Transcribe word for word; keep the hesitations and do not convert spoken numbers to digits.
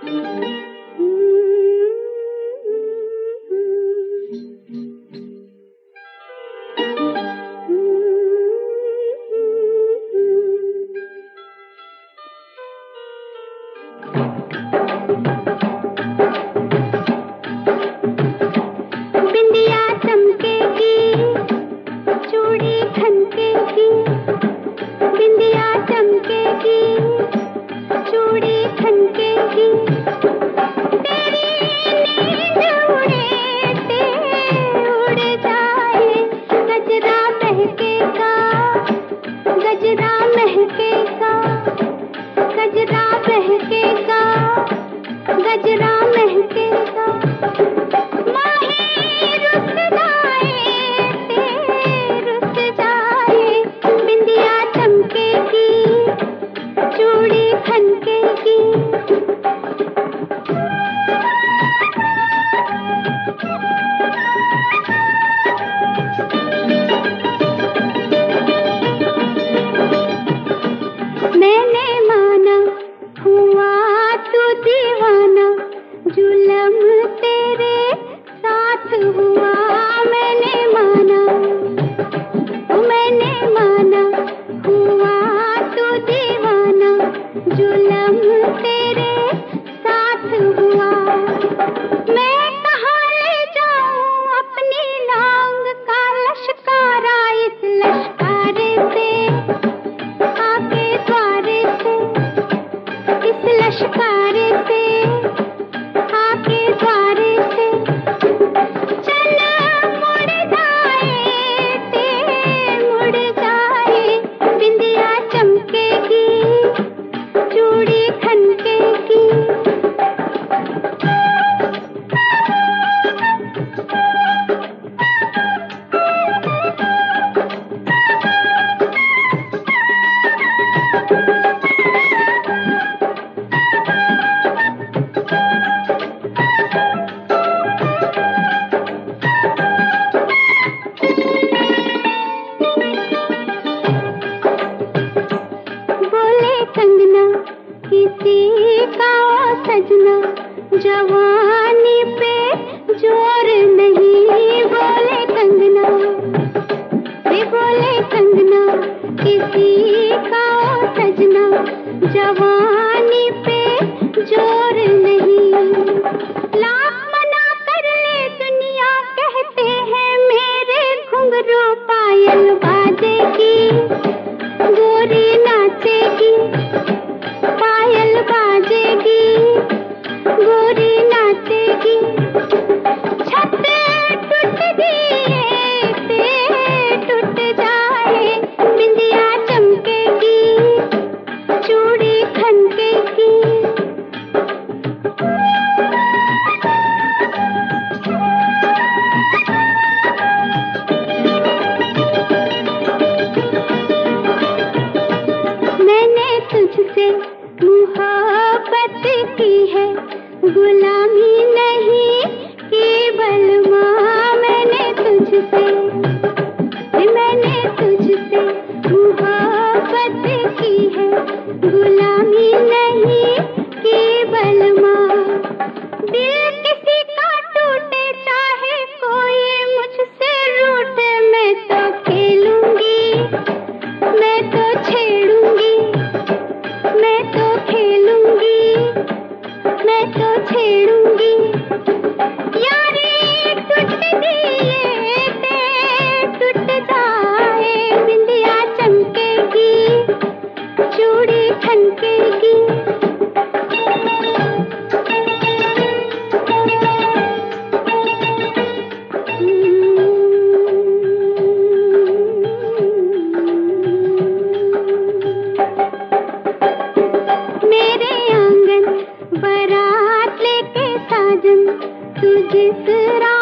जवानी पे जोर नहीं, बोले कंगना, वे बोले कंगना, किसी का सजना, जवानी पे जोर नहीं। लाख मना कर ले दुनिया, कहते हैं मेरे घुंघरू पायल बाजेगी, गोरी नाचेगी, पायल बाजेगी, गोरी नाचेगी। छत टूट दिए ते टूट जाए, बिंदिया चमकेगी, चूड़ी खनकेगी। मैंने तुझसे मोहब्बत की है, गुलामी नहीं केवल माँ। मैंने तुझसे मैंने तुझसे मोहब्बत की है, गुलामी नहीं केवल माँ। दिल किसी का टूटे चाहे कोई मुझसे रूठे, मैं तो खेलूंगी, मैं तो छेड़ूंगी, मैं तो खेलूंगी, मैं तो छेड़ूंगी। यारी टूट दिए ते टूट जाए, बिंदिया चमकेगी, चूड़ी खनकेगी। मेरे आंगन बारात लेके साजन, तू जिस राह